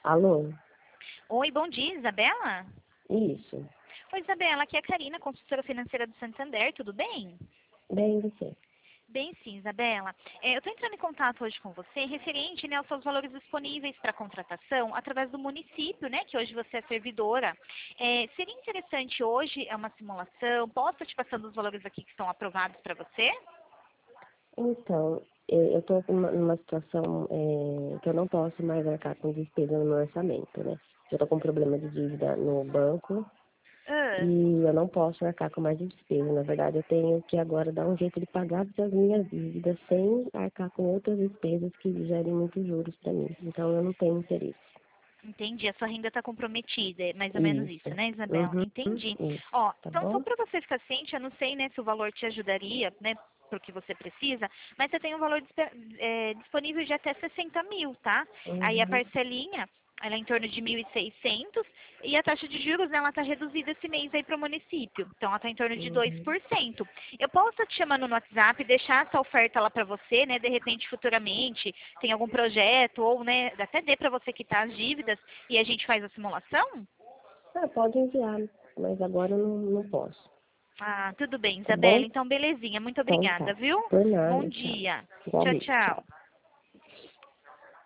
Alô? Oi, bom dia, Isabela? Isso. Oi, Isabela, aqui é a Karina, consultora financeira do Santander, tudo bem? Bem, você. Bem, sim, Isabela. Eu estou entrando em contato hoje com você referente, né, aos seus valores disponíveis para contratação através do município, né, que hoje você é servidora. Seria interessante hoje, é uma simulação, posso estar te passando os valores aqui que estão aprovados para você? Então, eu estou numa situação que eu não posso mais arcar com despesa no meu orçamento, né? Eu estou com problema de dívida no banco Ah, e eu não posso arcar com mais despesa. Na verdade, eu tenho que agora dar um jeito de pagar as minhas dívidas sem arcar com outras despesas que gerem muitos juros para mim. Então, eu não tenho interesse. entendi, a sua renda está comprometida, é mais ou menos isso, Isso. né, Isabela? Uhum, Entendi. isso. Ó, Tá então só bom? para você ficar ciente, eu não sei, né, se o valor te ajudaria, né, pro que você precisa, mas você tem um valor disponível de até 60 mil, tá? Aí a Uhum, parcelinha, ela é em torno de 1.600 e a taxa de juros, né, ela está reduzida esse mês aí para o município. Então ela está em torno de uhum. 2%. Eu posso estar te chamando no WhatsApp, deixar essa oferta lá para você, né, de repente futuramente tem algum projeto ou, né, até dê para você quitar as dívidas e a gente faz a simulação? Ah, pode enviar, mas agora eu não posso. Ah, tudo bem, Tá Isabela. bom? Então, belezinha. Muito Então obrigada, tá. viu? Por Bom nada, tchau. dia. Tchau, Igualmente, tchau. tchau.